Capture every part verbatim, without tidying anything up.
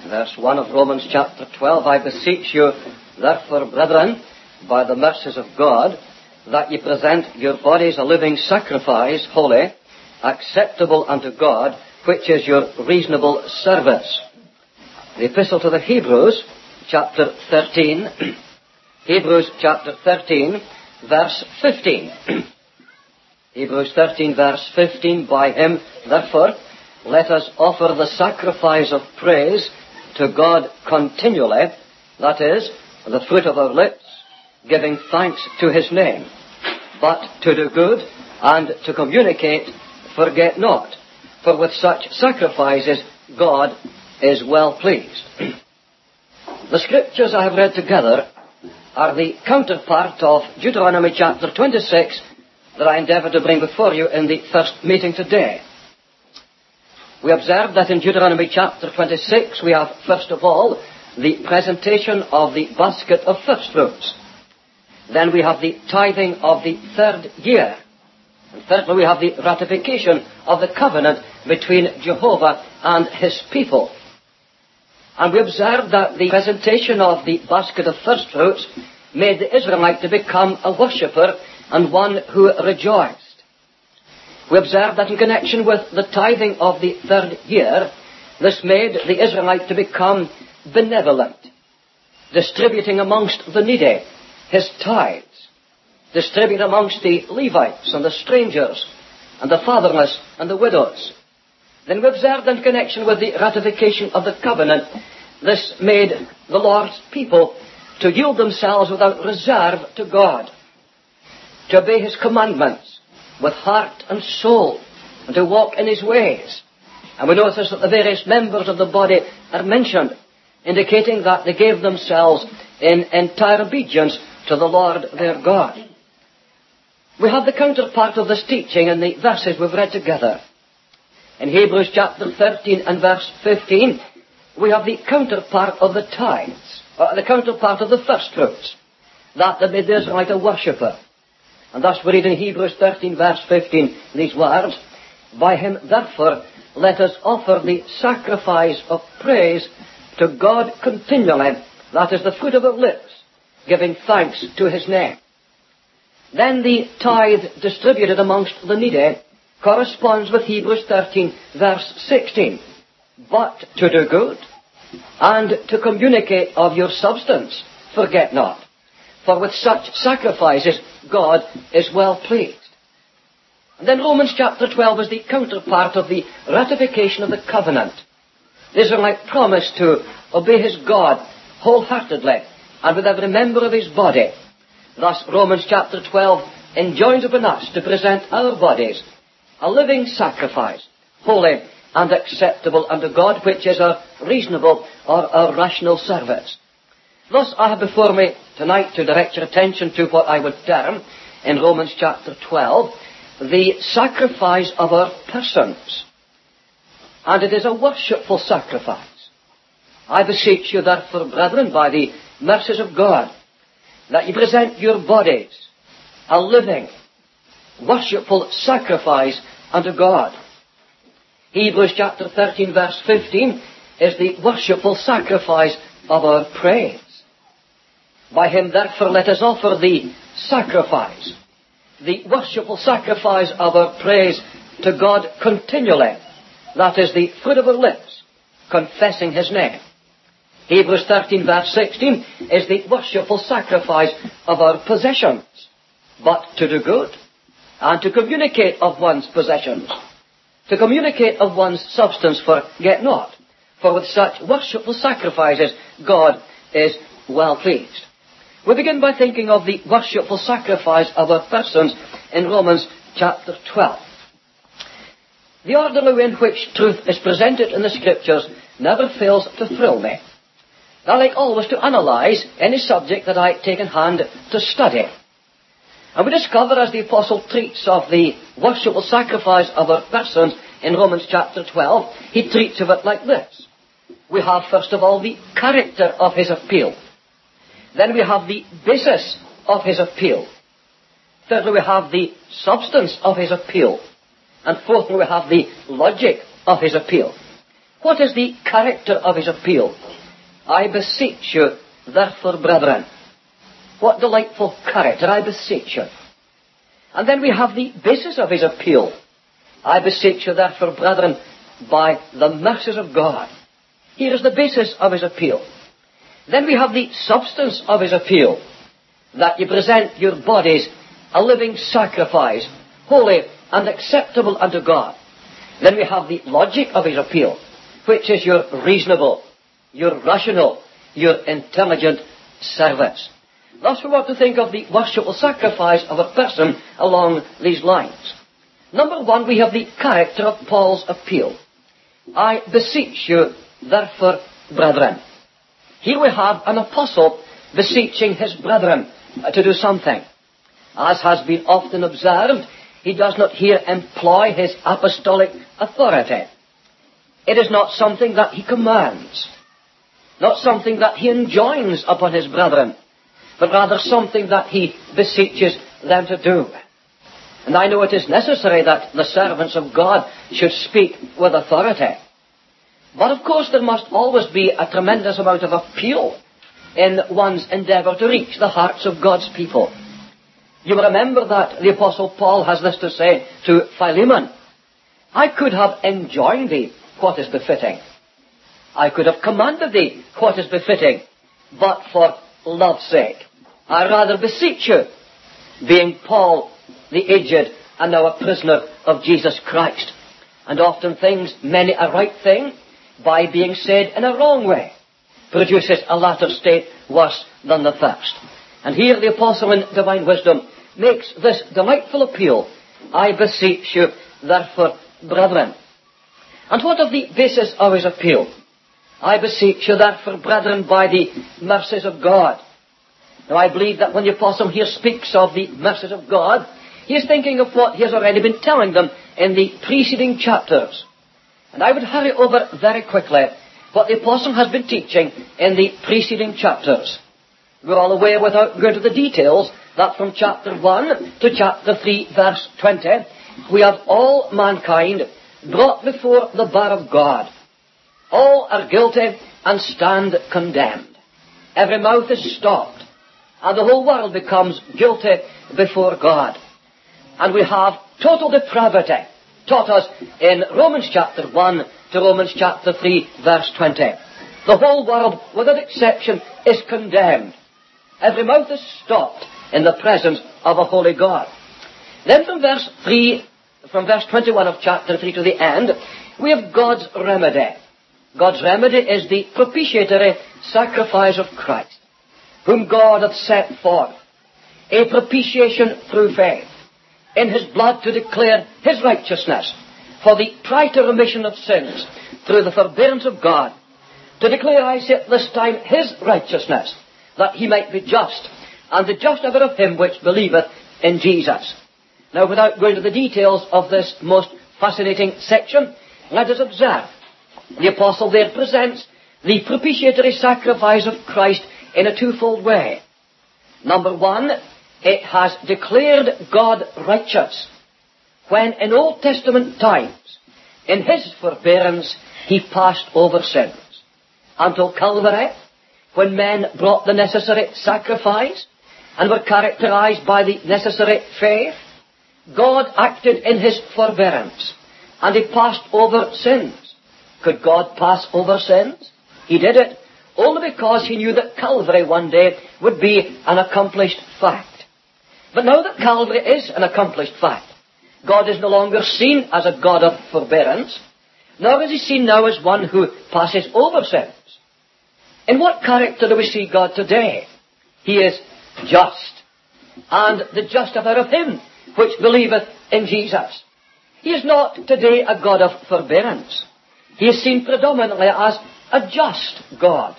verse one of Romans chapter twelve, I beseech you, therefore, brethren, by the mercies of God, that ye present your bodies a living sacrifice, holy, acceptable unto God, which is your reasonable service. The Epistle to the Hebrews, chapter thirteen, Hebrews chapter thirteen, verse fifteen. Hebrews thirteen, verse fifteen, by him, therefore, let us offer the sacrifice of praise to God continually, that is, the fruit of our lips, giving thanks to his name. But to do good and to communicate, forget not, for with such sacrifices God is well pleased. The scriptures I have read together are the counterpart of Deuteronomy chapter twenty-six that I endeavour to bring before you in the first meeting today. We observe that in Deuteronomy chapter twenty-six we have, first of all, the presentation of the basket of first fruits. Then we have the tithing of the third year. And thirdly, we have the ratification of the covenant between Jehovah and his people. And we observe that the presentation of the basket of first fruits made the Israelite to become a worshipper and one who rejoiced. We observe that in connection with the tithing of the third year, this made the Israelite to become benevolent, distributing amongst the needy his tithes, distributing amongst the Levites and the strangers and the fatherless and the widows. Then we observed in connection with the ratification of the covenant, this made the Lord's people to yield themselves without reserve to God, to obey his commandments with heart and soul, and to walk in his ways. And we notice that the various members of the body are mentioned, indicating that they gave themselves in entire obedience to the Lord their God. We have the counterpart of this teaching in the verses we've read together. In Hebrews chapter thirteen and verse fifteen, we have the counterpart of the tithes, or the counterpart of the first fruits, that that made the Israelite a worshipper. And thus we read in Hebrews thirteen verse fifteen these words, by him therefore let us offer the sacrifice of praise to God continually, that is the fruit of our lips, giving thanks to his name. Then the tithe distributed amongst the needy corresponds with Hebrews thirteen verse sixteen. But to do good and to communicate of your substance, forget not. For with such sacrifices God is well pleased. And then Romans chapter twelve is the counterpart of the ratification of the covenant. The Israelite promised to obey his God wholeheartedly and with every member of his body. Thus Romans chapter twelve enjoins upon us to present our bodies a living sacrifice, holy and acceptable unto God, which is our reasonable or our rational service. Thus I have before me tonight to direct your attention to what I would term, in Romans chapter twelve, the sacrifice of our persons. And it is a worshipful sacrifice. I beseech you therefore, brethren, by the mercies of God, that you present your bodies a living, worshipful sacrifice unto God. Hebrews chapter thirteen verse fifteen is the worshipful sacrifice of our praise. By him therefore let us offer the sacrifice, the worshipful sacrifice of our praise to God continually, that is the fruit of our lips, confessing his name. Hebrews thirteen verse sixteen is the worshipful sacrifice of our possessions, but to do good and to communicate of one's possessions, to communicate of one's substance, forget not, for with such worshipful sacrifices God is well pleased. We begin by thinking of the worshipful sacrifice of our persons in Romans chapter twelve. The orderly way in which truth is presented in the Scriptures never fails to thrill me. I like always to analyse any subject that I take in hand to study. And we discover, as the Apostle treats of the worshipful sacrifice of our persons in Romans chapter twelve, he treats of it like this. We have, first of all, the character of his appeal. Then we have the basis of his appeal. Thirdly, we have the substance of his appeal. And fourthly, we have the logic of his appeal. What is the character of his appeal? I beseech you, therefore, brethren. What delightful character, I beseech you. And then we have the basis of his appeal. I beseech you, therefore, brethren, by the mercies of God. Here is the basis of his appeal. Then we have the substance of his appeal, that you present your bodies a living sacrifice, holy and acceptable unto God. Then we have the logic of his appeal, which is your reasonable, your rational, your intelligent service. Thus we want to think of the worshipful sacrifice of a person along these lines. Number one, we have the character of Paul's appeal. I beseech you, therefore, brethren. Here we have an apostle beseeching his brethren to do something. As has been often observed, he does not here employ his apostolic authority. It is not something that he commands, not something that he enjoins upon his brethren, but rather something that he beseeches them to do. And I know it is necessary that the servants of God should speak with authority. But of course there must always be a tremendous amount of appeal in one's endeavour to reach the hearts of God's people. You remember that the Apostle Paul has this to say to Philemon: I could have enjoined thee what is befitting. I could have commanded thee what is befitting, but for love's sake, I rather beseech you, being Paul the aged and now a prisoner of Jesus Christ. And often things, many a right thing, by being said in a wrong way, produces a latter state worse than the first. And here the apostle in divine wisdom makes this delightful appeal: I beseech you, therefore, brethren. And what of the basis of his appeal? I beseech you, therefore, brethren, by the mercies of God. Now I believe that when the apostle here speaks of the mercies of God, he is thinking of what he has already been telling them in the preceding chapters. And I would hurry over very quickly what the apostle has been teaching in the preceding chapters. We're all aware, without going to the details, that from chapter one to chapter three, verse twenty, we have all mankind brought before the bar of God. All are guilty and stand condemned. Every mouth is stopped, and the whole world becomes guilty before God. And we have total depravity taught us in Romans chapter one to Romans chapter three, verse twenty. The whole world, without exception, is condemned. Every mouth is stopped in the presence of a holy God. Then from verse three, from verse twenty-one of chapter three to the end, we have God's remedy. God's remedy is the propitiatory sacrifice of Christ, whom God hath set forth, a propitiation through faith, in his blood to declare his righteousness, for the prior remission of sins, through the forbearance of God, to declare, I say at this time, his righteousness, that he might be just, and the justifier of him which believeth in Jesus. Now, without going to the details of this most fascinating section, let us observe. The apostle there presents the propitiatory sacrifice of Christ in a twofold way. Number one, it has declared God righteous, when in Old Testament times, in his forbearance, he passed over sins. Until Calvary, when men brought the necessary sacrifice and were characterized by the necessary faith, God acted in his forbearance, and he passed over sins. Could God pass over sins? He did it only because he knew that Calvary one day would be an accomplished fact. But now that Calvary is an accomplished fact, God is no longer seen as a God of forbearance, nor is he seen now as one who passes over sins. In what character do we see God today? He is just, and the justifier of him which believeth in Jesus. He is not today a God of forbearance. He is seen predominantly as a just God,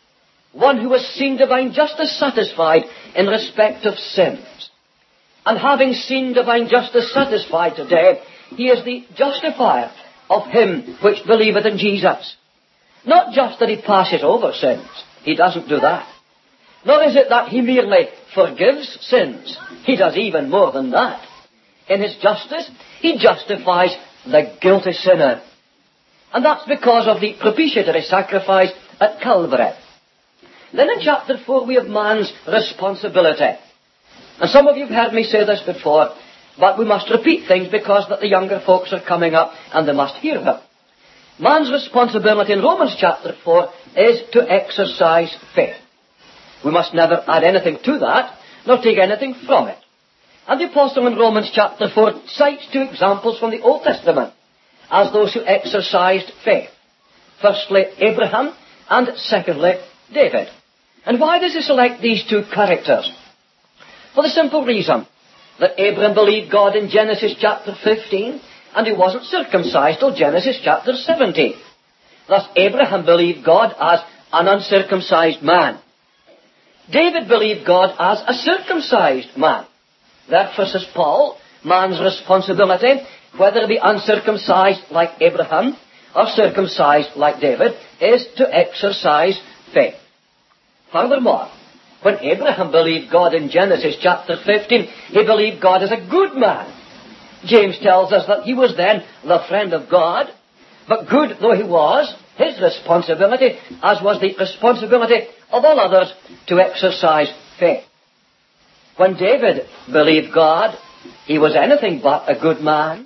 one who has seen divine justice satisfied in respect of sins. And having seen divine justice satisfied today, he is the justifier of him which believeth in Jesus. Not just that he passes over sins. He doesn't do that. Nor is it that he merely forgives sins. He does even more than that. In his justice, he justifies the guilty sinner. And that's because of the propitiatory sacrifice at Calvary. Then in chapter four we have man's responsibility. And some of you have heard me say this before, but we must repeat things because that the younger folks are coming up and they must hear them. Man's responsibility in Romans chapter four is to exercise faith. We must never add anything to that, nor take anything from it. And the apostle in Romans chapter four cites two examples from the Old Testament as those who exercised faith. Firstly, Abraham, and secondly, David. And why does he select these two characters? For the simple reason that Abraham believed God in Genesis chapter fifteen, and he wasn't circumcised till Genesis chapter seventeen. Thus, Abraham believed God as an uncircumcised man. David believed God as a circumcised man. Therefore, says Paul, man's responsibility, whether be uncircumcised like Abraham or circumcised like David, is to exercise faith. Furthermore, when Abraham believed God in Genesis chapter fifteen, he believed God as a good man. James tells us that he was then the friend of God, but good though he was, his responsibility, as was the responsibility of all others, to exercise faith. When David believed God, he was anything but a good man.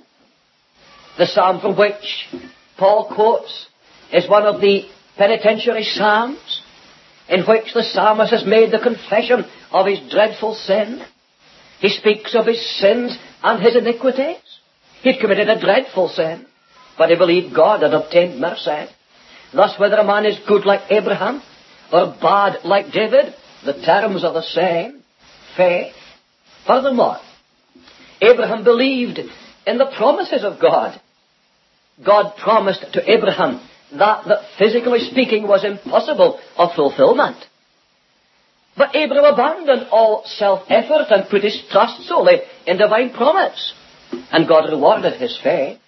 The psalm from which Paul quotes is one of the penitentiary psalms, in which the psalmist has made the confession of his dreadful sin. He speaks of his sins and his iniquities. He'd committed a dreadful sin, but he believed God and obtained mercy. Thus, whether a man is good like Abraham or bad like David, the terms are the same. Faith. Furthermore, Abraham believed in the promises of God. God promised to Abraham that, that physically speaking was impossible of fulfillment. But Abraham abandoned all self-effort and put his trust solely in divine promise. And God rewarded his faith.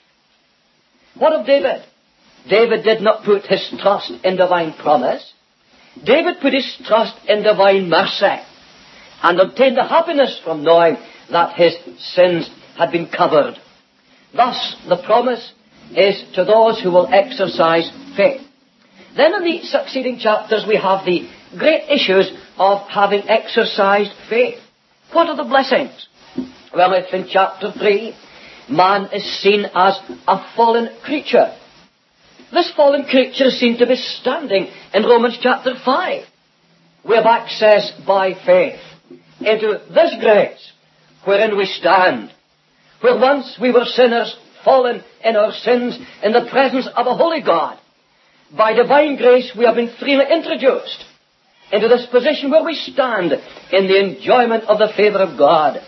What of David? David did not put his trust in divine promise. David put his trust in divine mercy and obtained the happiness from knowing that his sins had been covered. Thus, the promise is to those who will exercise faith. Then in the succeeding chapters we have the great issues of having exercised faith. What are the blessings? Well, if in chapter three, man is seen as a fallen creature, this fallen creature is seen to be standing in Romans chapter five. We have access by faith into this grace wherein we stand, where once we were sinners, fallen in our sins in the presence of a holy God. By divine grace we have been freely introduced into this position where we stand in the enjoyment of the favour of God.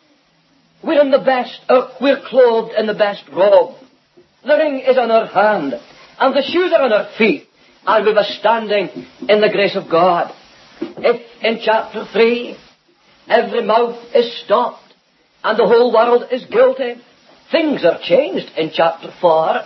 We're in the best, or we're clothed in the best robe. The ring is on our hand, and the shoes are on our feet, and we were standing in the grace of God. If in chapter three, every mouth is stopped, and the whole world is guilty, things are changed in chapter four.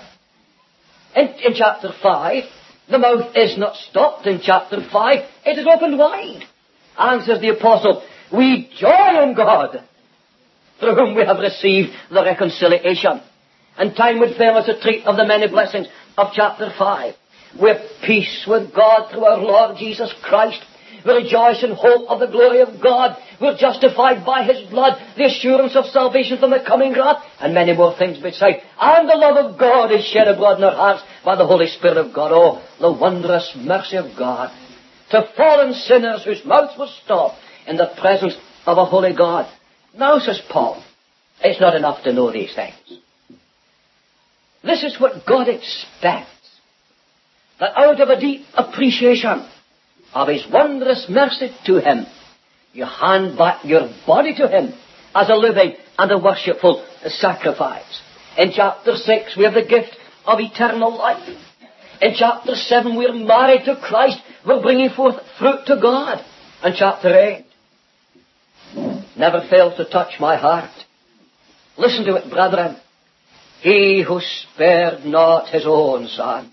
In, in chapter five, the mouth is not stopped in chapter five, it is opened wide. And says the apostle, we joy in God, through whom we have received the reconciliation. And time would fail us to treat of the many blessings of chapter five. We have peace with God through our Lord Jesus Christ. We rejoice in hope of the glory of God. We're justified by His blood, the assurance of salvation from the coming wrath, and many more things beside. And the love of God is shed abroad in our hearts by the Holy Spirit of God. Oh, the wondrous mercy of God to fallen sinners whose mouths were stopped in the presence of a holy God. Now, says Paul, it's not enough to know these things. This is what God expects. That out of a deep appreciation of His wondrous mercy to Him, you hand back your body to Him as a living and a worshipful sacrifice. In chapter six, we have the gift of eternal life. In chapter seven, we're married to Christ. We're bringing forth fruit to God. And chapter eight never fails to touch my heart. Listen to it, brethren. He who spared not His own Son,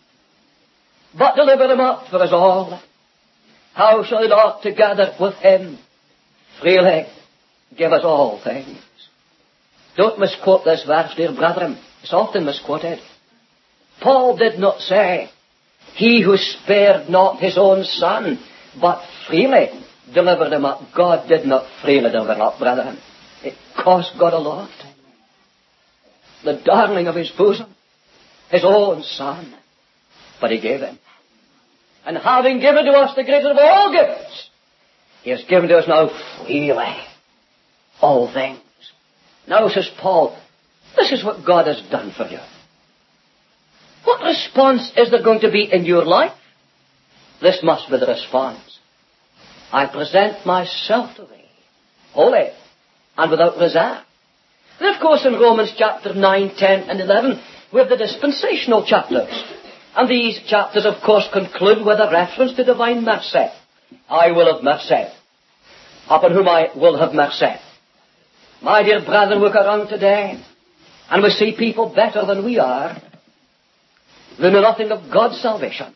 but delivered Him up for us all, how shall He not together with Him freely give us all things? Don't misquote this verse, dear brethren. It's often misquoted. Paul did not say, he who spared not his own son, but freely delivered him up. God did not freely deliver him up, brethren. It cost God a lot. The darling of his bosom, his own son. But he gave him. And having given to us the greatest of all gifts, he has given to us now freely all things. Now, says Paul, this is what God has done for you. What response is there going to be in your life? This must be the response. I present myself to thee, holy and without reserve. And of course in Romans chapter nine, ten and eleven, we have the dispensational chapters. And these chapters of course conclude with a reference to divine mercy. I will have mercy upon whom I will have mercy. My dear brethren, look around today and we see people better than we are. They know nothing of God's salvation.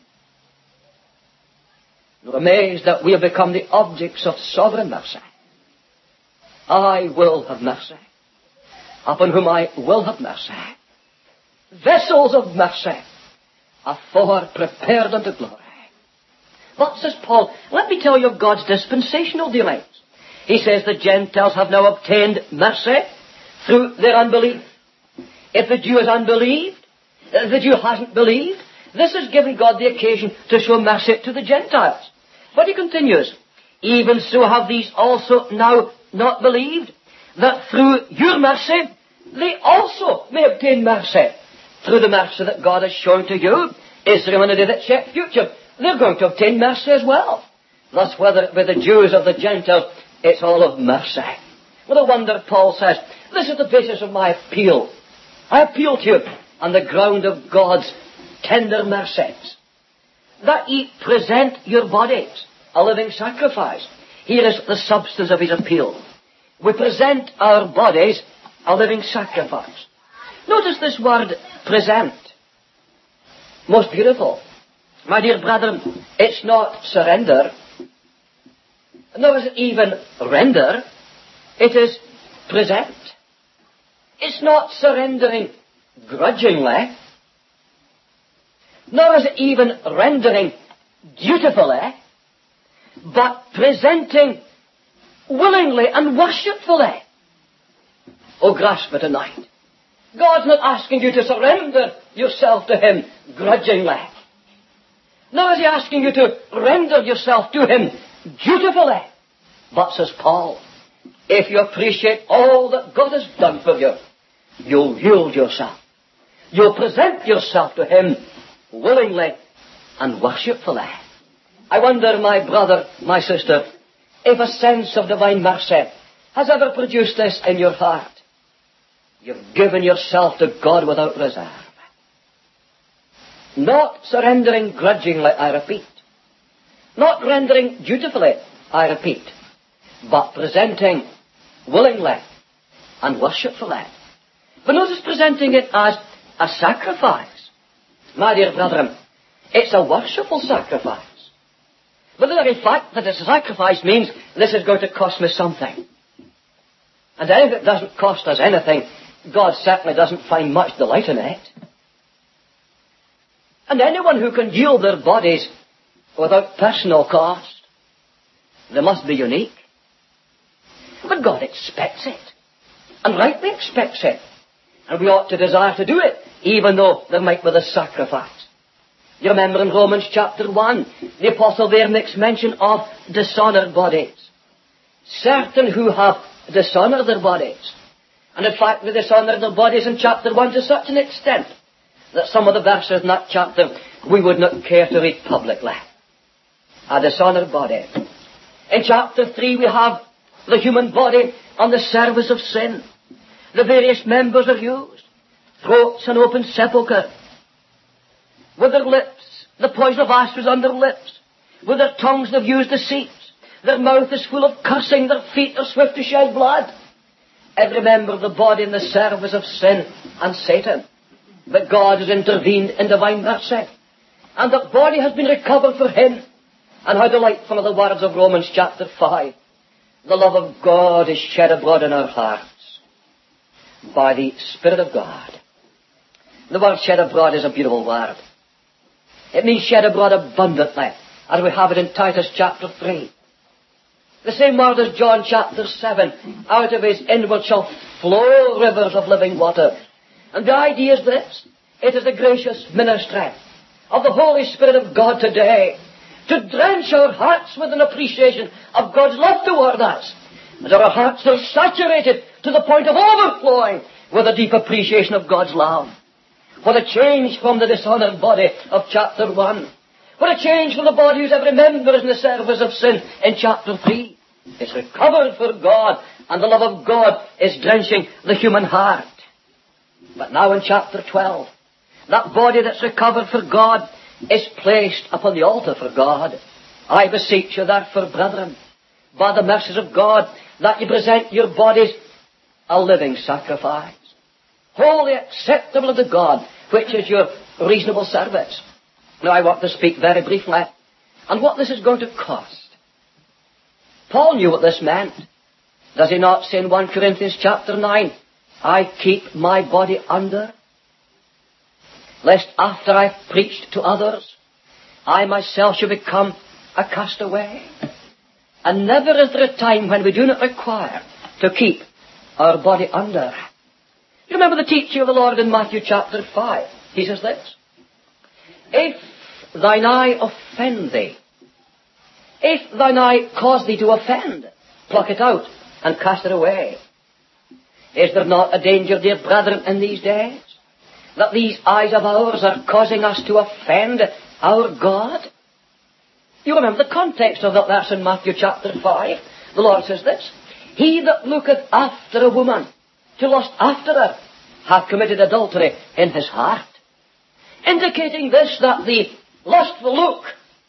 We're amazed that we have become the objects of sovereign mercy. I will have mercy upon whom I will have mercy. Vessels of mercy afore prepared unto glory. But, says Paul, let me tell you of God's dispensational dealings. He says the Gentiles have now obtained mercy through their unbelief. If the Jew has unbelieved, if the Jew hasn't believed, this has given God the occasion to show mercy to the Gentiles. But he continues, even so have these also now not believed, that through your mercy they also may obtain mercy. Through the mercy that God has shown to you, Israel in a day that's yet future, they're going to obtain mercy as well. Thus, whether it be the Jews or the Gentiles, it's all of mercy. Well, no wonder Paul says, this is the basis of my appeal. I appeal to you on the ground of God's tender mercies, that ye present your bodies a living sacrifice. Here is the substance of his appeal. We present our bodies a living sacrifice. Notice this word, present. Most beautiful. My dear brethren, it's not surrender, nor is it even render. It is present. It's not surrendering grudgingly, nor is it even rendering dutifully, but presenting willingly and worshipfully. Oh, grasp it tonight. God's not asking you to surrender yourself to Him grudgingly. Nor is He asking you to render yourself to Him dutifully. But, says Paul, if you appreciate all that God has done for you, you'll yield yourself. You'll present yourself to Him willingly and worshipfully. I wonder, my brother, my sister, if a sense of divine mercy has ever produced this in your heart. You've given yourself to God without reserve. Not surrendering grudgingly, I repeat. Not rendering dutifully, I repeat. But presenting willingly and worshipfully. But notice presenting it as a sacrifice. My dear brethren, it's a worshipful sacrifice. But the very fact that it's a sacrifice means this is going to cost me something. And if it doesn't cost us anything, God certainly doesn't find much delight in it. And anyone who can yield their bodies without personal cost, they must be unique. But God expects it, and rightly expects it. And we ought to desire to do it, even though there might be the sacrifice. You remember in Romans chapter one, the apostle there makes mention of dishonoured bodies. Certain who have dishonoured their bodies. And in fact, they dishonoured their bodies in chapter one to such an extent that some of the verses in that chapter we would not care to read publicly. A dishonoured body. In chapter three we have the human body on the service of sin. The various members are used. Throats and open sepulchre. With their lips, the poison of asps on their lips. With their tongues they've used deceit. Their mouth is full of cursing. Their feet are swift to shed blood. Every member of the body in the service of sin and Satan. But God has intervened in divine mercy. And the body has been recovered for Him. And how delightful are the words of Romans chapter five. The love of God is shed abroad in our hearts by the Spirit of God. The word shed abroad is a beautiful word. It means shed abroad abundantly, as we have it in Titus chapter three. The same word as John chapter seven. Out of his inward shall flow rivers of living water. And the idea is this. It is the gracious ministry of the Holy Spirit of God today to drench our hearts with an appreciation of God's love toward us. And our hearts are saturated to the point of overflowing with a deep appreciation of God's love. What a change from the dishonoured body of chapter one. What a change from the body whose every member is in the service of sin in chapter three. It's recovered for God, and the love of God is drenching the human heart. But now in chapter twelve, that body that's recovered for God is placed upon the altar for God. I beseech you therefore, brethren, by the mercies of God, that you present your bodies a living sacrifice, wholly acceptable unto God, which is your reasonable service. Now I want to speak very briefly on what this is going to cost. Paul knew what this meant. Does he not say in First Corinthians chapter nine, I keep my body under, lest after I've preached to others, I myself should become a castaway. And never is there a time when we do not require to keep our body under. You remember the teaching of the Lord in Matthew chapter five. He says this, if thine eye offend thee, if thine eye cause thee to offend, pluck it out and cast it away. Is there not a danger, dear brethren, in these days, that these eyes of ours are causing us to offend our God? You remember the context of that verse in Matthew chapter five. The Lord says this, he that looketh after a woman to lust after her hath committed adultery in his heart. Indicating this, that the lustful look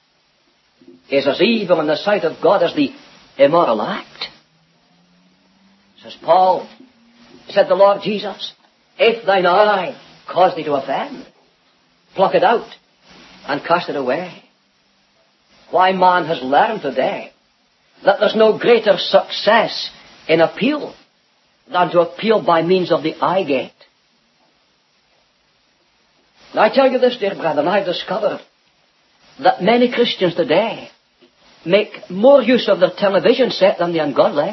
is as evil in the sight of God as the immoral act. Says Paul, said the Lord Jesus, if thine eye cause thee to offend, pluck it out and cast it away. Why, man has learned today that there's no greater success in appeal than to appeal by means of the eye gate. Now I tell you this, dear brethren, I've discovered that many Christians today make more use of their television set than the ungodly.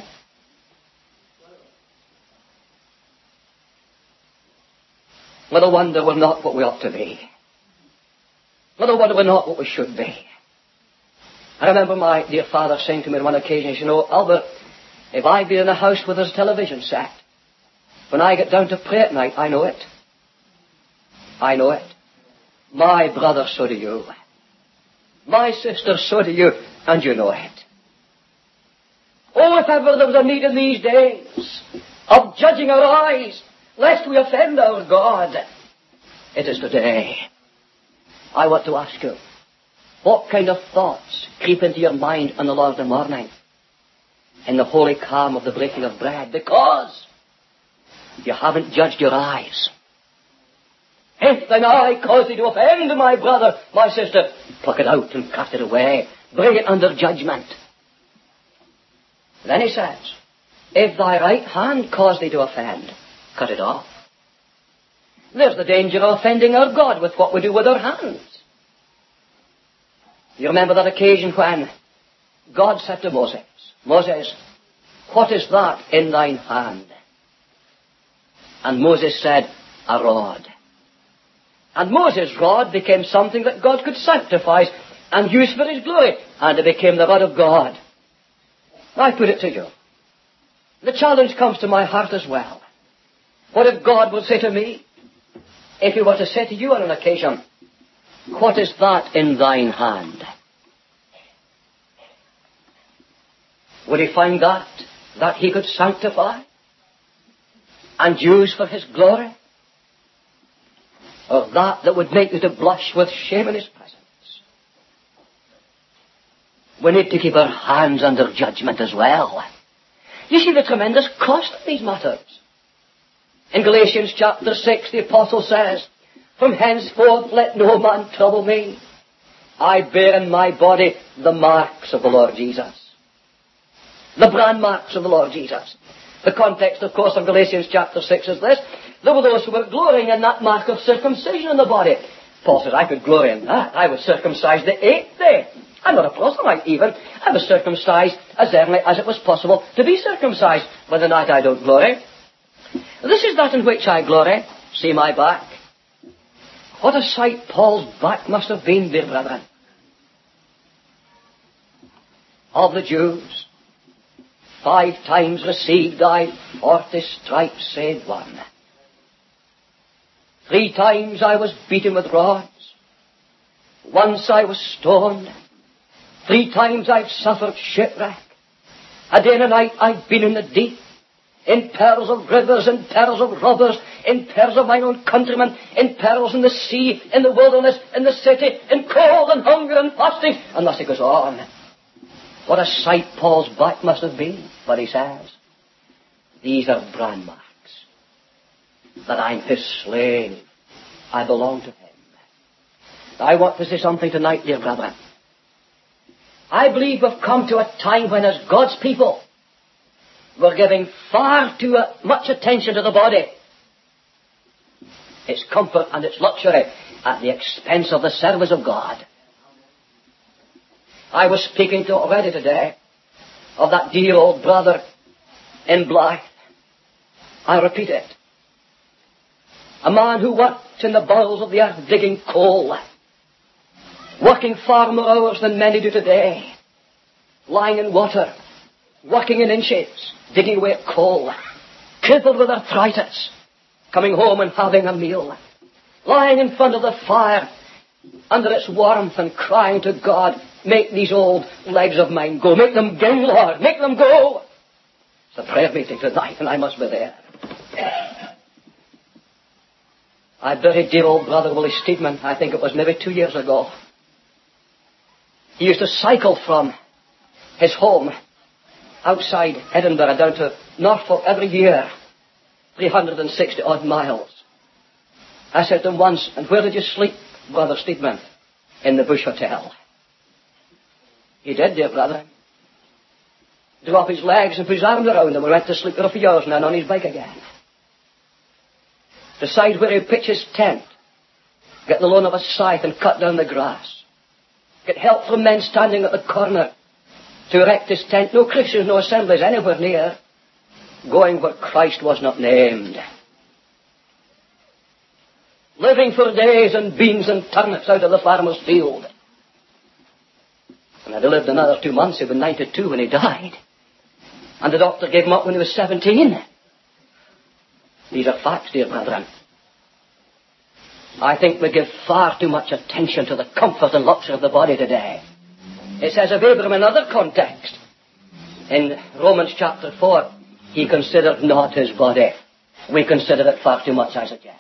Little wonder we're not what we ought to be. Little wonder we're not what we should be. I remember my dear father saying to me on one occasion, you know, Albert, if I be in a house where there's a television set, when I get down to pray at night, I know it. I know it. My brother, so do you. My sister, so do you, and you know it. Oh, if ever there was a need in these days of judging our eyes, lest we offend our God, it is today. I want to ask you, what kind of thoughts creep into your mind on the Lord's morning in the holy calm of the breaking of bread? Because you haven't judged your eyes. If thine eye cause thee to offend, my brother, my sister, pluck it out and cast it away. Bring it under judgment. Then he says, if thy right hand cause thee to offend, cut it off. There's the danger of offending our God with what we do with our hands. You remember that occasion when God said to Moses, Moses, what is that in thine hand? And Moses said, a rod. And Moses' rod became something that God could sanctify and use for his glory. And it became the rod of God. I put it to you. The challenge comes to my heart as well. What if God would say to me, if he were to say to you on an occasion, what is that in thine hand? Would he find that, that he could sanctify and use for his glory? Or that that would make you to blush with shame in his presence? We need to keep our hands under judgment as well. You see the tremendous cost of these matters. In Galatians chapter six, the apostle says, from henceforth let no man trouble me. I bear in my body the marks of the Lord Jesus. The brand marks of the Lord Jesus. The context, of course, of Galatians chapter six is this. There were those who were glorying in that mark of circumcision in the body. Paul says, I could glory in that. I was circumcised the eighth day. I'm not a proselyte even. I was circumcised as early as it was possible to be circumcised. But in that I don't glory. This is that in which I glory. See my back. What a sight Paul's back must have been, dear brethren. Of the Jews, five times received I forty stripes, save one. Three times I was beaten with rods. Once I was stoned. Three times I've suffered shipwreck. A day and a night I've been in the deep, in perils of rivers, in perils of robbers, in perils of mine own countrymen, in perils in the sea, in the wilderness, in the city, in cold and hunger and fasting. And thus it goes on. What a sight Paul's back must have been. But he says, these are brand marks, that I'm his slave. I belong to him. I want to say something tonight, dear brethren. I believe we've come to a time when, as God's people, we're giving far too much attention to the body, its comfort and its luxury, at the expense of the service of God. I was speaking to already today of that dear old brother in Blythe. I repeat it. A man who worked in the bowels of the earth digging coal, working far more hours than many do today, lying in water, working in inches, digging away at coal, crippled with arthritis, coming home and having a meal, lying in front of the fire under its warmth and crying to God, make these old legs of mine go, make them go, Lord, make them go. It's a prayer meeting tonight and I must be there. I buried dear old brother Willie Steedman, I think it was maybe two years ago. He used to cycle from his home outside Edinburgh down to Norfolk every year, three hundred sixty odd miles. I said to him once, and where did you sleep, Brother Steedman? In the Bush Hotel. He did, dear brother. Drew up his legs and put his arms around him and went to sleep for a few hours and then on his bike again. Decide where he'd pitch his tent. Get the loan of a scythe and cut down the grass. Get help from men standing at the corner to erect his tent. No Christians, no assemblies anywhere near. Going where Christ was not named. Living for days on beans and turnips out of the farmer's field. And had he lived another two months, he was ninety-two when he died. And the doctor gave him up when he was seventeen. These are facts, dear brethren. I think we give far too much attention to the comfort and luxury of the body today. It says of Abraham in another context, in Romans chapter four, he considered not his body. We consider it far too much, I suggest.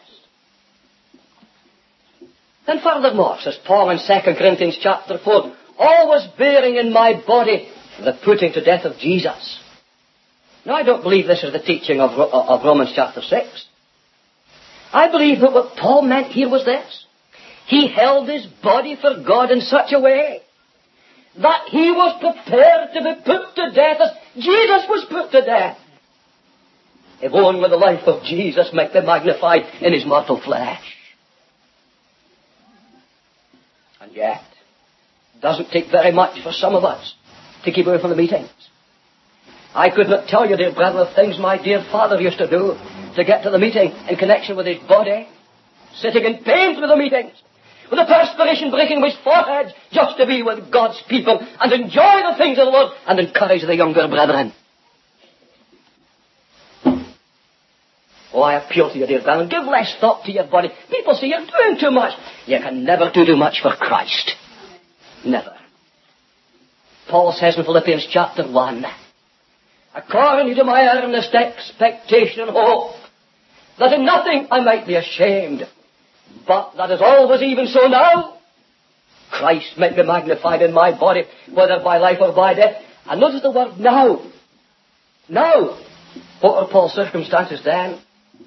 And furthermore, says Paul in Second Corinthians chapter four, always bearing in my body the putting to death of Jesus. Now, I don't believe this is the teaching of, of Romans chapter six. I believe that what Paul meant here was this. He held his body for God in such a way that he was prepared to be put to death as Jesus was put to death. If only the life of Jesus might be magnified in his mortal flesh. And yet, it doesn't take very much for some of us to keep away from the meetings. I could not tell you, dear brother, of things my dear father used to do to get to the meeting in connection with his body, sitting in pain through the meetings, with the perspiration breaking from his forehead, just to be with God's people and enjoy the things of the Lord and encourage the younger brethren. Oh, I appeal to you, dear brethren, give less thought to your body. People say you're doing too much. You can never do too much for Christ. Never. Paul says in Philippians chapter one, according to my earnest expectation and hope, that in nothing I might be ashamed, but that is always even so now, Christ might be magnified in my body, whether by life or by death. And notice the word now. Now. What were Paul's circumstances then?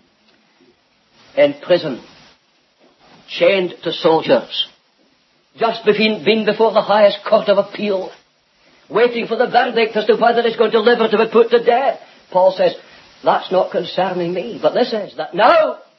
In prison, chained to soldiers, just been before the highest court of appeal, waiting for the verdict as to whether he's going to live or to be put to death. Paul says, that's not concerning me, but this is, that now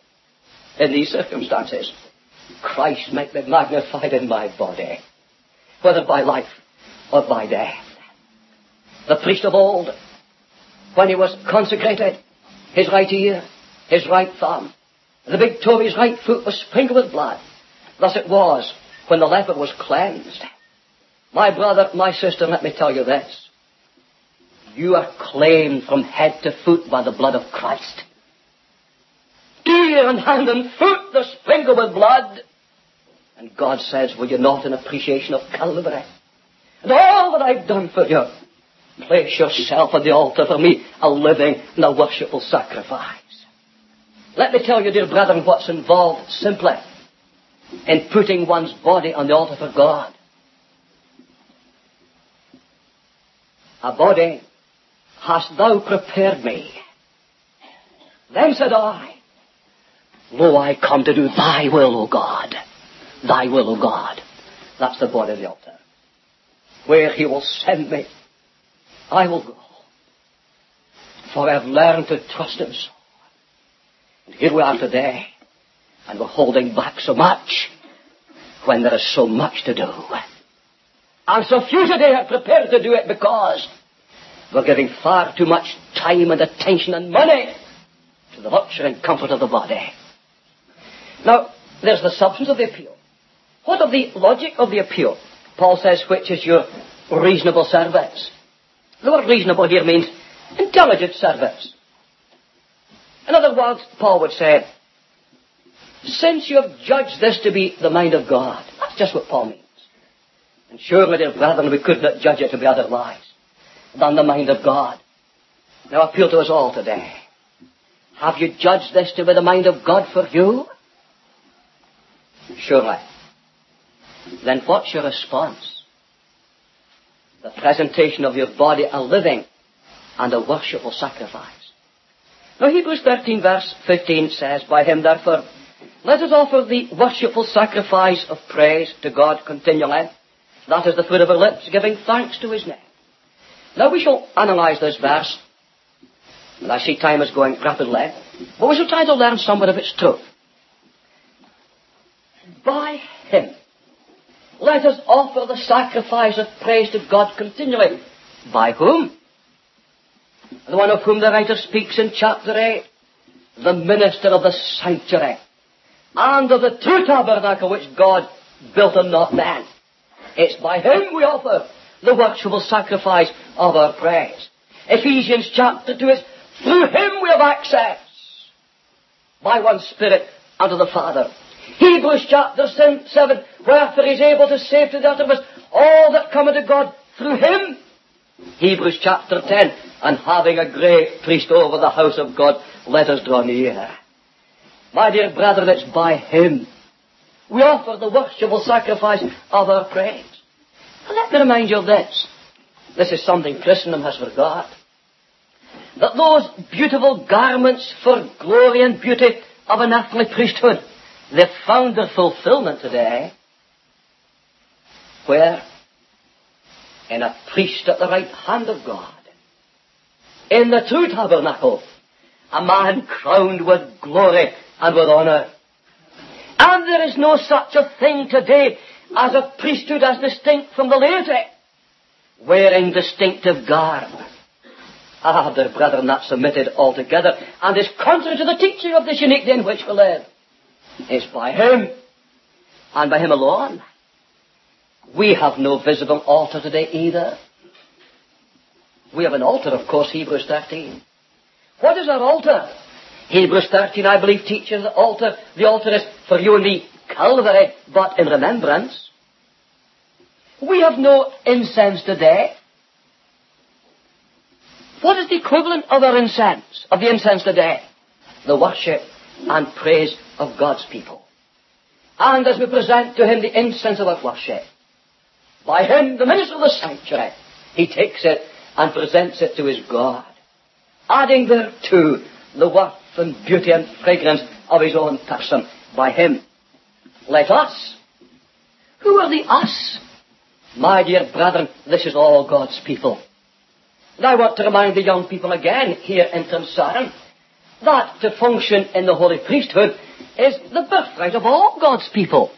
in these circumstances, Christ might be magnified in my body, whether by life or by death. The priest of old, when he was consecrated, his right ear, his right thumb, the big toe of his right foot was sprinkled with blood. Thus it was when the leper was cleansed. My brother, my sister, let me tell you this. You are claimed from head to foot by the blood of Christ. Ear and hand and foot are sprinkled with blood. And God says, will you not in appreciation of Calvary and all that I've done for you, place yourself on the altar for me, a living and a worshipful sacrifice. Let me tell you, dear brethren, what's involved simply in putting one's body on the altar for God. A body, hast thou prepared me? Then said I, lo, I come to do thy will, O God. Thy will, O God. That's the body of the altar. Where he will send me, I will go. For I have learned to trust him so. And here we are today, and we're holding back so much when there is so much to do. And so few today are prepared to do it because we're giving far too much time and attention and money to the luxury and comfort of the body. Now, there's the substance of the appeal. What of the logic of the appeal? Paul says, which is your reasonable service. The word reasonable here means intelligent service. In other words, Paul would say, since you have judged this to be the mind of God, that's just what Paul means. And surely, dear brethren, we could not judge it to be otherwise than the mind of God. Now I appeal to us all today. Have you judged this to be the mind of God for you? Surely. Then what's your response? The presentation of your body a living and a worshipful sacrifice. Now Hebrews thirteen verse fifteen says, by him therefore, let us offer the worshipful sacrifice of praise to God continually. That is the fruit of our lips, giving thanks to his name. Now we shall analyze this verse. And I see time is going rapidly. But we shall try to learn somewhat of its truth. By him, let us offer the sacrifice of praise to God continually. By whom? The one of whom the writer speaks in chapter eight. The minister of the sanctuary. And of the true tabernacle which God built and not man. It's by him we offer the worshipful sacrifice of our praise. Ephesians chapter two is, through him we have access by one Spirit unto the Father. Hebrews chapter seven, wherefore he is able to save to the uttermost all that come unto God through him. Hebrews chapter ten, and having a great priest over the house of God, let us draw near. My dear brethren, it's by him we offer the worshipful sacrifice of our praise. And let me remind you of this. This is something Christendom has forgot. That those beautiful garments for glory and beauty of an earthly priesthood, they've found their fulfillment today. Where? In a priest at the right hand of God. In the true tabernacle. A man crowned with glory and with honour. And there is no such a thing today as a priesthood as distinct from the laity, wearing distinctive garb. Ah, dear brethren, that's omitted altogether, and is contrary to the teaching of this unique day in which we live. It's by him, and by him alone. We have no visible altar today either. We have an altar, of course, Hebrews thirteen. What is our altar? Hebrews thirteen, I believe, teaches the altar. The altar is for you and me, Calvary, but in remembrance. We have no incense today. What is the equivalent of our incense, of the incense today? The worship and praise of God's people. And as we present to him the incense of our worship, by him, the minister of the sanctuary, he takes it and presents it to his God, adding thereto the worth and beauty and fragrance of his own person. By him, let us. Who are the us? My dear brethren, this is all God's people. And I want to remind the young people again here in Trimsarn that to function in the holy priesthood, is the birthright of all God's people.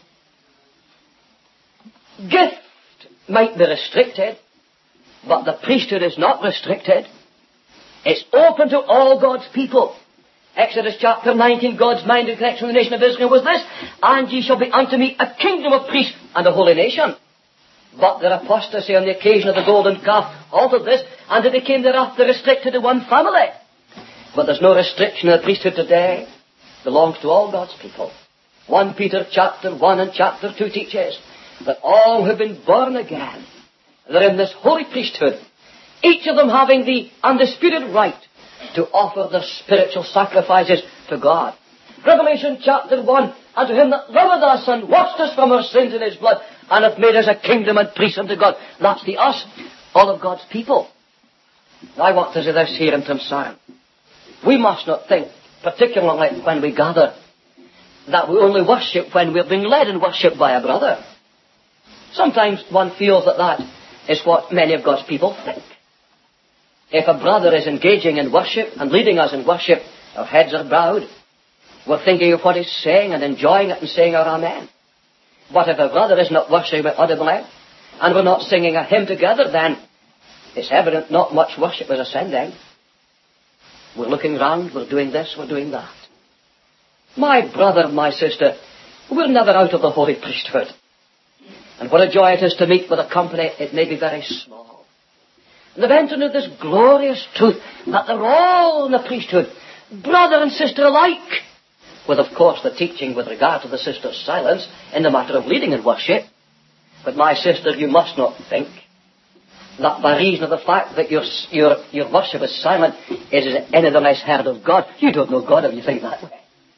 Gift might be restricted, but the priesthood is not restricted. It's open to all God's people. Exodus chapter nineteen, God's mind in connection with the nation of Israel was this: and ye shall be unto me a kingdom of priests and a holy nation. But their apostasy on the occasion of the golden calf altered this, and it became thereafter restricted to one family. But there's no restriction in the priesthood today. It belongs to all God's people. First Peter chapter one and chapter two teaches that all who've been born again, they're in this holy priesthood, each of them having the undisputed right to offer their spiritual sacrifices to God. Revelation chapter one, and to him that loveth us and washed us from our sins in his blood, and hath made us a kingdom and priests unto God. That's the us, all of God's people. I want to say this here in concern. We must not think, particularly when we gather, that we only worship when we're being led in worship by a brother. Sometimes one feels that that is what many of God's people think. If a brother is engaging in worship and leading us in worship, our heads are bowed. We're thinking of what he's saying and enjoying it and saying our amen. But if a brother is not worshiping audibly, and we're not singing a hymn together, then it's evident not much worship is ascending. We're looking round, we're doing this, we're doing that. My brother, my sister, we're never out of the holy priesthood. And what a joy it is to meet with a company, it may be very small. And they've entered into this glorious truth that they're all in the priesthood, brother and sister alike. With, of course, the teaching with regard to the sister's silence in the matter of leading in worship. But my sister, you must not think that by reason of the fact that your, your, your worship is silent, it is anything less heard of God. You don't know God if you think that way.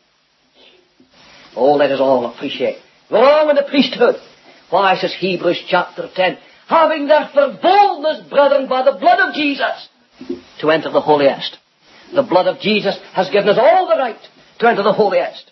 Oh, let us all appreciate. We're all in the priesthood. Why, says Hebrews chapter ten, having therefore boldness, brethren, by the blood of Jesus, to enter the holiest. The blood of Jesus has given us all the right to enter the holiest.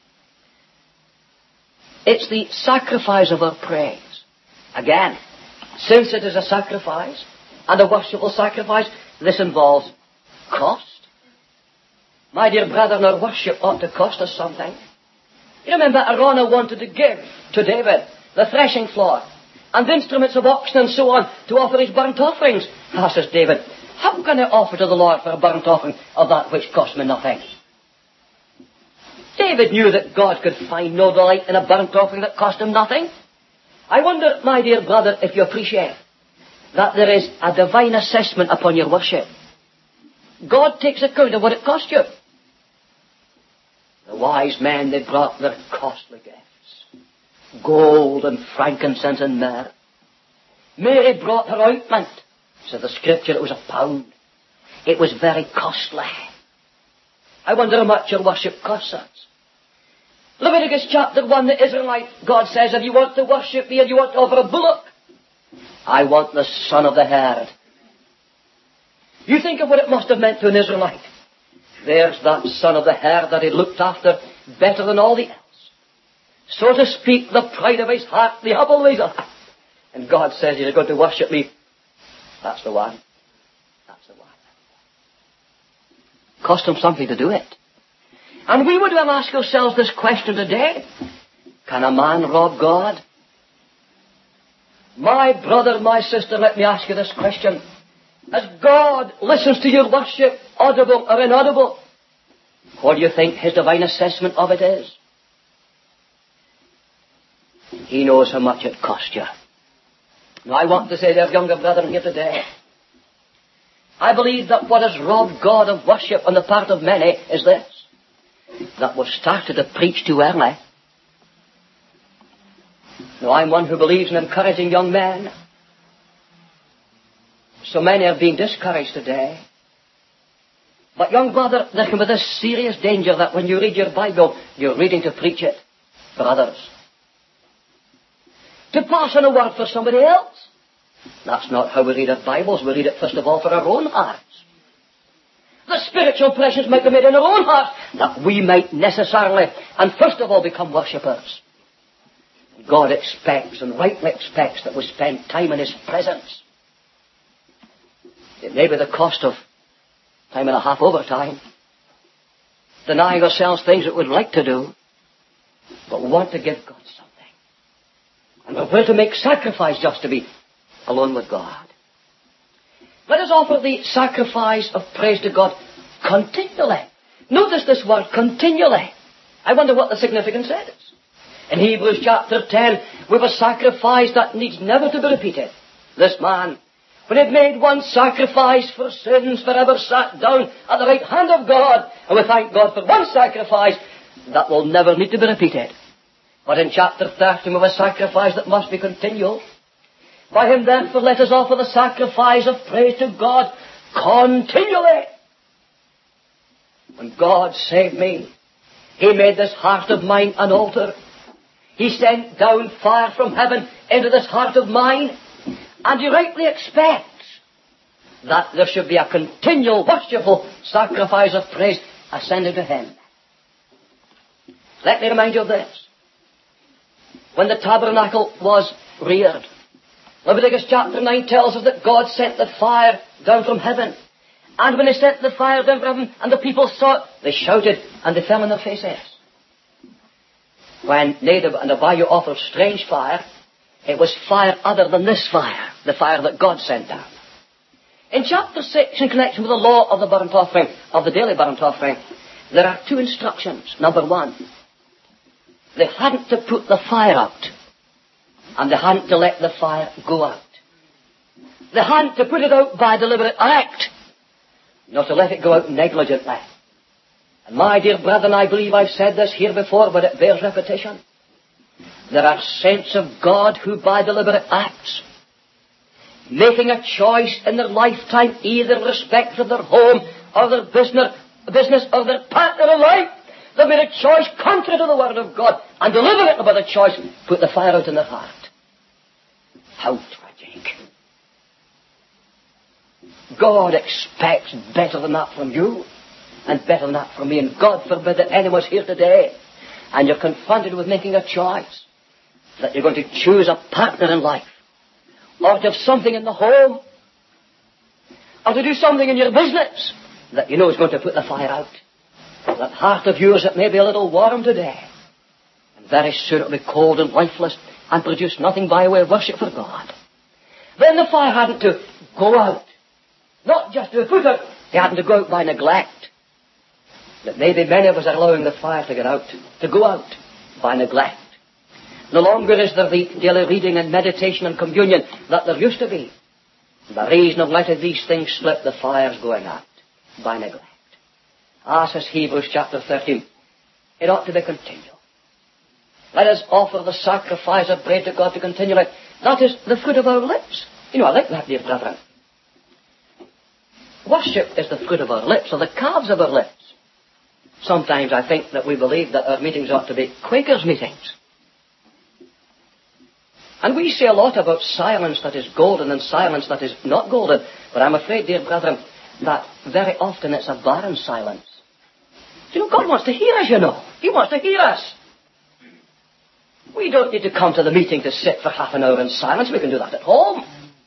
It's the sacrifice of our praise. Again, since it is a sacrifice, and a worshipful sacrifice, this involves cost. My dear brethren, our worship ought to cost us something. You remember Araunah wanted to give to David the threshing floor, and the instruments of oxen and so on, to offer his burnt offerings. Ah, says David, how can I offer to the Lord for a burnt offering of that which cost me nothing? David knew that God could find no delight in a burnt offering that cost him nothing. I wonder, my dear brother, if you appreciate that there is a divine assessment upon your worship. God takes account of what it cost you. The wise men, they brought their costly gifts. Gold and frankincense and myrrh. Mary brought her ointment. Said the scripture, it was a pound. It was very costly. I wonder how much your worship costs us. Leviticus chapter one, the Israelite, God says, if you want to worship me and you want to offer a bullock, I want the son of the herd. You think of what it must have meant to an Israelite. There's that son of the herd that he looked after better than all the else. So to speak, the pride of his heart, the apple of his eye. And God says, you're going to worship me. That's the one. That's the one. Cost him something to do it. And we would well ask ourselves this question today. Can a man rob God? My brother, my sister, let me ask you this question. As God listens to your worship, audible or inaudible, what do you think his divine assessment of it is? He knows how much it cost you. Now I want to say to our younger brethren here today, I believe that what has robbed God of worship on the part of many is this, that we've started to preach too early. Now I'm one who believes in encouraging young men. So many are being discouraged today. But young brother, there can be this serious danger that when you read your Bible, you're reading to preach it for others. To pass on a word for somebody else. That's not how we read our Bibles. We read it first of all for our own hearts. The spiritual impressions might be made in our own hearts, that we might necessarily and first of all become worshippers. God expects and rightly expects that we spend time in his presence. It may be the cost of time and a half overtime, denying ourselves things that we'd like to do, But we want to give God something. And we're prepared to make sacrifice just to be alone with God. Let us offer the sacrifice of praise to God continually. Notice this word, continually. I wonder what the significance is. In Hebrews chapter ten, we have a sacrifice that needs never to be repeated. This man, when he had made one sacrifice for sins forever, sat down at the right hand of God, and we thank God for one sacrifice that will never need to be repeated. But in chapter thirteen, we have a sacrifice that must be continual. By him, therefore, let us offer the sacrifice of praise to God continually. When God saved me, He made this heart of mine an altar. He sent down fire from heaven into this heart of mine, and He rightly expects that there should be a continual worshipful sacrifice of praise ascending to Him. Let me remind you of this. When the tabernacle was reared, Leviticus chapter nine tells us that God sent the fire down from heaven. And when He sent the fire down from heaven and the people saw it, they shouted and they fell on their faces. When Nadab and Abihu offered strange fire, it was fire other than this fire, the fire that God sent down. In chapter six, in connection with the law of the burnt offering, of the daily burnt offering, there are two instructions. Number one, they hadn't to put the fire out, and they hadn't to let the fire go out. They hadn't to put it out by deliberate act, not to let it go out negligently. And my dear brethren, I believe I've said this here before, but it bears repetition. There are saints of God who by deliberate acts, making a choice in their lifetime, either in respect of their home or their business, business or their partner in life, they made a choice contrary to the Word of God, and deliberately by the choice put the fire out in their heart. How tragic. God expects better than that from you, and better than that from me, and God forbid that anyone's here today, and you're confronted with making a choice, that you're going to choose a partner in life, or to have something in the home, or to do something in your business, that you know is going to put the fire out. That heart of yours that may be a little warm today, and very soon it'll be cold and lifeless, and produce nothing by way of worship for God. Then the fire hadn't to go out. Not just to put out, it hadn't to go out by neglect. That maybe many of us are allowing the fire to get out, to go out by neglect. No longer is there the daily reading and meditation and communion that there used to be. By reason of letting these things slip, the fire's going out by neglect. Ah, says Hebrews chapter thirteen, it ought to be continual. Let us offer the sacrifice of praise to God to continually. That is the fruit of our lips. You know, I like that, dear brethren. Worship is the fruit of our lips, or the calves of our lips. Sometimes I think that we believe that our meetings ought to be Quakers' meetings. And we say a lot about silence that is golden and silence that is not golden. But I'm afraid, dear brethren, that very often it's a barren silence. You know, God wants to hear us, you know. He wants to hear us. We don't need to come to the meeting to sit for half an hour in silence. We can do that at home.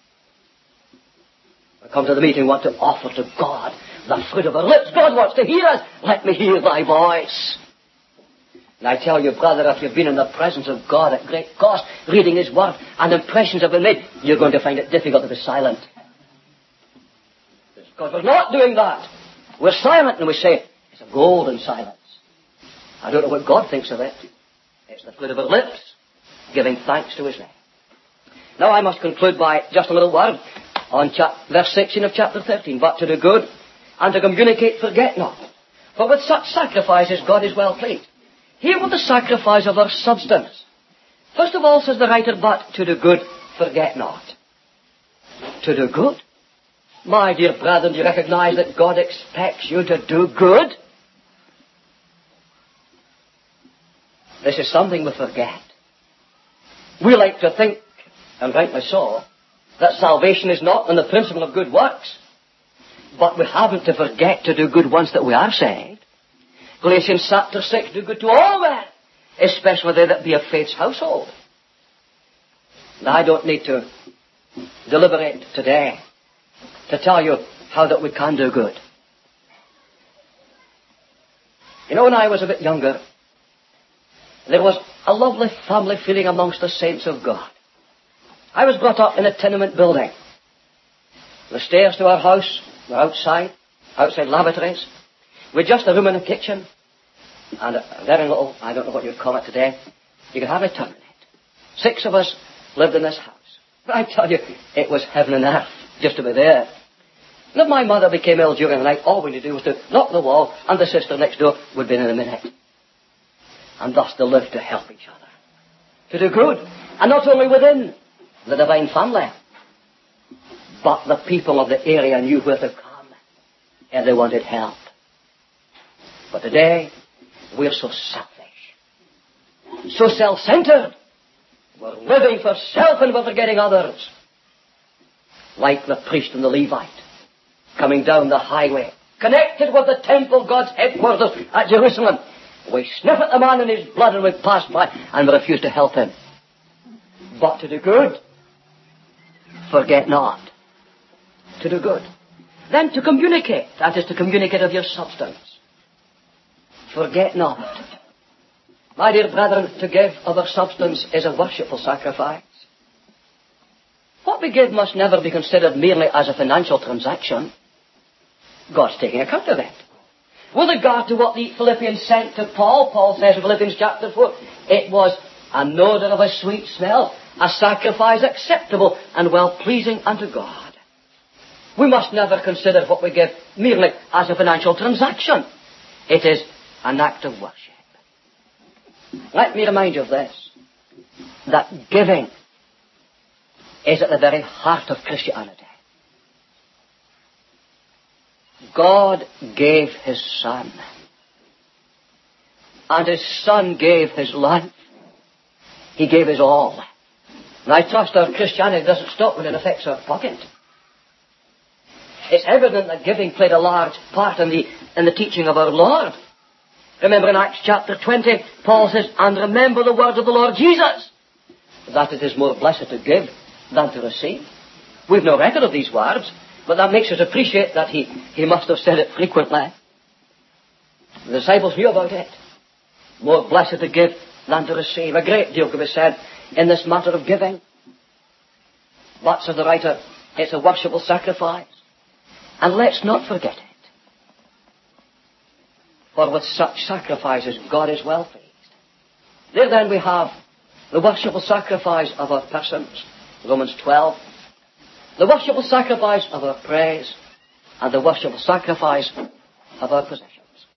We come to the meeting, we want to offer to God the fruit of our lips. God wants to hear us. Let me hear thy voice. And I tell you, brother, if you've been in the presence of God at great cost, reading His Word, and impressions have been made, you're going to find it difficult to be silent. Because we're not doing that. We're silent and we say, it's a golden silence. I don't know what God thinks of it. It's the fruit of our lips, giving thanks to His name. Now I must conclude by just a little word on chap- verse sixteen of chapter thirteen. But to do good and to communicate, forget not. For with such sacrifices God is well pleased. Here with the sacrifice of our substance. First of all, says the writer, but to do good, forget not. To do good? My dear brethren, do you recognize that God expects you to do good? This is something we forget. We like to think, and rightly so, that salvation is not on the principle of good works. But we haven't to forget to do good once that we are saved. Galatians chapter six, do good to all men, especially they that be of faith's household. Now, I don't need to deliberate today to tell you how that we can do good. You know, when I was a bit younger, there was a lovely family feeling amongst the saints of God. I was brought up in a tenement building. The stairs to our house were outside, outside lavatories. We had just a room and a kitchen, and a very little, I don't know what you'd call it today, you could hardly turn in it. Six of us lived in this house. I tell you, it was heaven and earth just to be there. And if my mother became ill during the night, all we had to do was to knock the wall, and the sister next door would be in in a minute. And thus they lived to help each other, to do good, and not only within the divine family, but the people of the area knew where to come if they wanted help. But today, we're so selfish, so self-centered. We're living for self and we're forgetting others. Like the priest and the Levite, coming down the highway, connected with the temple, God's headquarters at Jerusalem. We sniff at the man in his blood and we pass by and we refuse to help him. But to do good, forget not. To do good. Then to communicate, that is to communicate of your substance. Forget not. My dear brethren, to give of our substance is a worshipful sacrifice. What we give must never be considered merely as a financial transaction. God's taking account of it. With regard to what the Philippians sent to Paul, Paul says in Philippians chapter four, it was an odour of a sweet smell, a sacrifice acceptable and well-pleasing unto God. We must never consider what we give merely as a financial transaction. It is an act of worship. Let me remind you of this, that giving is at the very heart of Christianity. God gave His Son, and His Son gave His life. He gave His all. And I trust our Christianity doesn't stop when it affects our pocket. It's evident that giving played a large part in the, in the teaching of our Lord. Remember in Acts chapter twenty, Paul says, and remember the words of the Lord Jesus, that it is more blessed to give than to receive. We've no record of these words, but that makes us appreciate that he, he must have said it frequently. The disciples knew about it. More blessed to give than to receive. A great deal could be said in this matter of giving. But, says the writer, it's a worshipful sacrifice. And let's not forget it. For with such sacrifices, God is well pleased. There then we have the worshipful sacrifice of our persons, Romans twelve. The worshipful sacrifice of our praise, and the worshipful sacrifice of our possessions.